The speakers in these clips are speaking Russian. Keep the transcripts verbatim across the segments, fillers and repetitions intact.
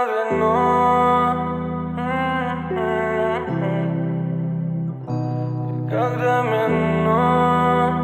Она вино, как домино.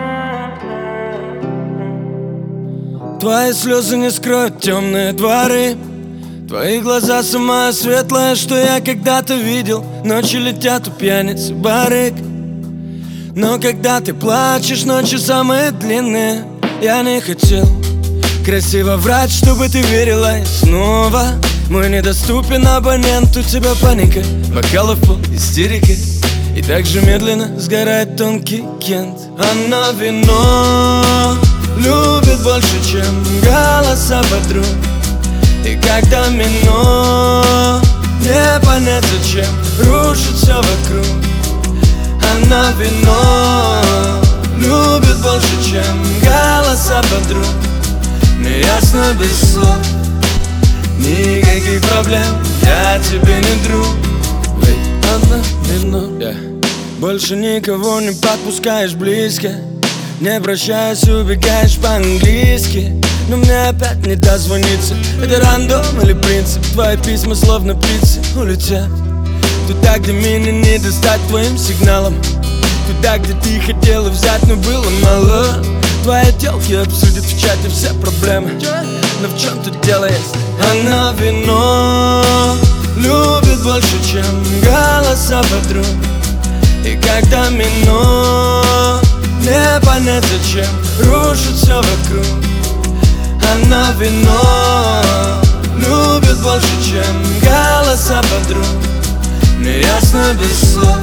Твои слезы не скроют темные дворы. Твои глаза самое светлое, что я когда-то видел. Ночи летят у пьяниц и барыг. Но когда ты плачешь, ночи самые длинные. Я не хотел красиво врать, чтобы ты верила. И снова мой недоступен абонент. У тебя паника, бокалов пол, истерика. И так же медленно сгорает тонкий кент. Она вино любит больше, чем голоса подруг. И как домино, не понять зачем рушит все вокруг. Она вино любит больше, чем голоса подруг. Мне ясно без слов, никаких проблем, я тебе не друг. Ведь она вино, yeah. Больше никого не подпускаешь близко. Не прощаясь, убегаешь по-английски. Но мне опять не дозвониться. Это рандом или принцип? Твои письма словно птицы улетят туда, где меня не достать твоим сигналом. Туда, где ты хотела взять, но было мало. Твои телки обсудят в чате все проблемы. Но в чем тут дело есть? Она вино любит больше, чем голоса подруг. И как домино, не понять зачем рушит все вокруг. Она вино любит больше, чем голоса подруг. Мне ясно без слов,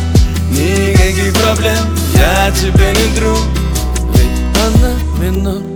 никаких проблем, я тебе не друг. Ведь она вино.